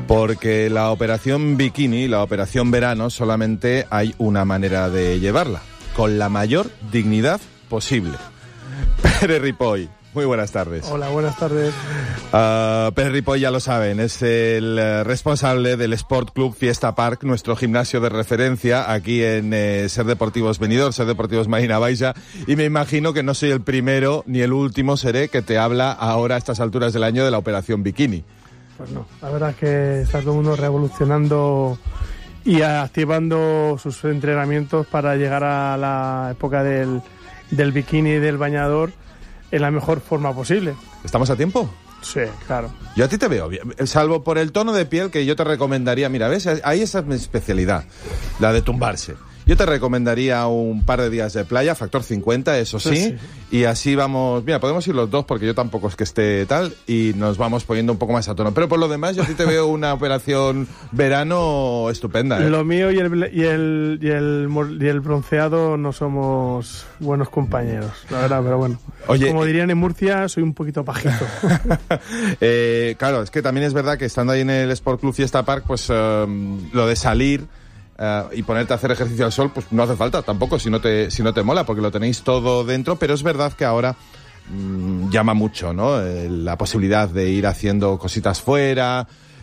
Porque la operación bikini, la operación verano, solamente hay una manera de llevarla, con la mayor dignidad posible. Pere Ripoll, muy buenas tardes. Hola, buenas tardes. Pere Ripoll, ya lo saben, es el responsable del Sport Club Fiesta Park, nuestro gimnasio de referencia aquí en Ser Deportivos Benidorm, Ser Deportivos Marina Baixa, y me imagino que no soy el primero ni el último seré que te habla ahora a estas alturas del año de la operación bikini. Pues no, la verdad es que está todo el mundo revolucionando y activando sus entrenamientos para llegar a la época del bikini y del bañador en la mejor forma posible. ¿Estamos a tiempo? Sí, claro. Yo a ti te veo bien, salvo por el tono de piel que yo te recomendaría. Mira, ¿ves? Ahí esa es mi especialidad, la de tumbarse. Yo te recomendaría un par de días de playa, factor 50, eso sí, y así vamos. Mira, podemos ir los dos porque yo tampoco es que esté tal y nos vamos poniendo un poco más a tono. Pero por lo demás, yo a ti te veo una operación verano estupenda, ¿eh? Lo mío y el bronceado no somos buenos compañeros, la verdad, pero bueno. Oye, como dirían en Murcia, soy un poquito pajito. Claro, es que también es verdad que estando ahí en el Sport Club Fiesta Park, pues lo de salir y ponerte a hacer ejercicio al sol, pues no hace falta tampoco si no te mola, porque lo tenéis todo dentro, pero es verdad que ahora llama mucho, ¿no? La posibilidad de ir haciendo cositas fuera.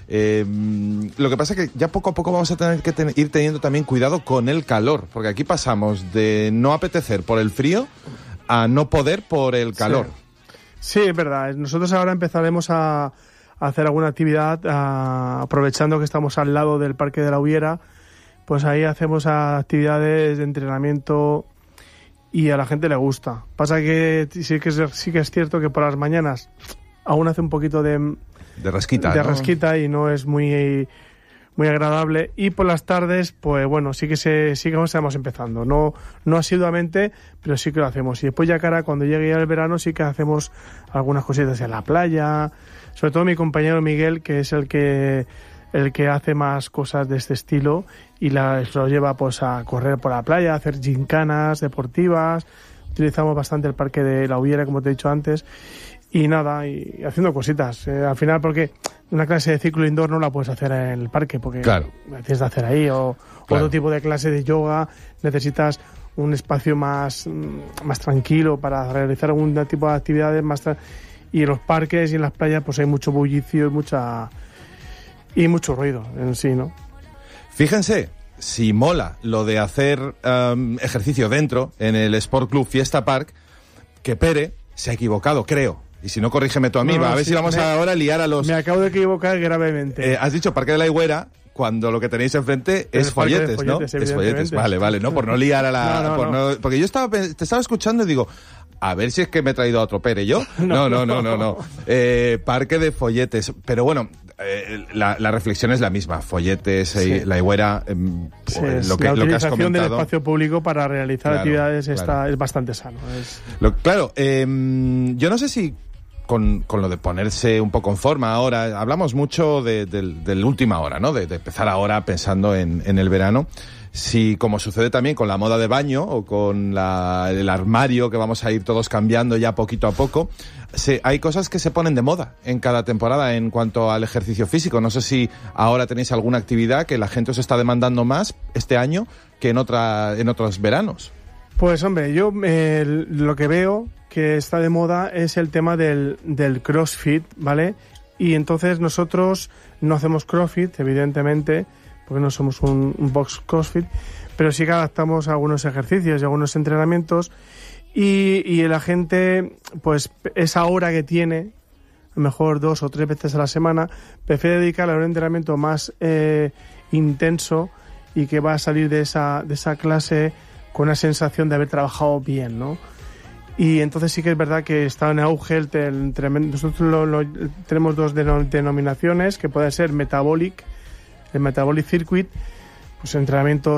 Lo que pasa es que ya poco a poco vamos a tener que ir teniendo también cuidado con el calor, porque aquí pasamos de no apetecer por el frío a no poder por el calor. Sí, es verdad. Nosotros ahora empezaremos a hacer alguna actividad aprovechando que estamos al lado del Parque de la Hubiera. Pues ahí hacemos actividades de entrenamiento y a la gente le gusta. Pasa que sí que es cierto que por las mañanas aún hace un poquito de rasquita, de ¿no? rasquita y no es muy agradable. Y por las tardes, pues bueno, sí que estamos empezando. No asiduamente, pero sí que lo hacemos. Y después ya cuando llegue ya el verano sí que hacemos algunas cositas en la playa. Sobre todo mi compañero Miguel, que es el que hace más cosas de este estilo y lo lleva pues a correr por la playa, a hacer gincanas deportivas. Utilizamos bastante el Parque de la Hubiera, como te he dicho antes, y nada, y haciendo cositas. Al final, porque una clase de ciclo indoor no la puedes hacer en el parque, porque claro, la tienes de hacer ahí, o claro, otro tipo de clase de yoga, necesitas un espacio más tranquilo para realizar algún tipo de actividades y en los parques y en las playas pues hay mucho bullicio y mucho ruido en sí, ¿no? Fíjense, si mola lo de hacer ejercicio dentro, en el Sport Club Fiesta Park, que Pere se ha equivocado, creo. Y si no, corrígeme tú a mí. A ver si vamos ahora a liar a los... Me acabo de equivocar gravemente. Has dicho Parque de la Higuera, cuando lo que tenéis enfrente es Folletes, ¿no? Es Folletes, vale, ¿no? Por no liar a la... No. Porque yo te estaba escuchando y digo... A ver si es que me he traído a otro Pere yo. No. Parque de Folletes. Pero bueno, la reflexión es la misma. Folletes, la Higuera, lo que has comentado. La utilización del espacio público para realizar actividades es bastante sano. Claro, yo no sé si con lo de ponerse un poco en forma ahora, hablamos mucho de última hora, ¿no? De empezar ahora pensando en el verano. Si, como sucede también con la moda de baño o con el armario que vamos a ir todos cambiando ya poquito a poco, hay cosas que se ponen de moda en cada temporada en cuanto al ejercicio físico. No sé si ahora tenéis alguna actividad que la gente os está demandando más este año que en otros veranos. Pues hombre, yo lo que veo que está de moda es el tema del CrossFit, ¿vale? Y entonces nosotros no hacemos CrossFit, evidentemente, porque no somos un box CrossFit, pero sí que adaptamos algunos ejercicios y algunos entrenamientos y la gente, pues esa hora que tiene, a lo mejor 2 o 3 veces a la semana, prefiere dedicarle a un entrenamiento más intenso y que va a salir de esa clase con una sensación de haber trabajado bien, ¿no? Y entonces sí que es verdad que está en auge nosotros tenemos 2 denominaciones que pueden ser el Metabolic Circuit, pues entrenamiento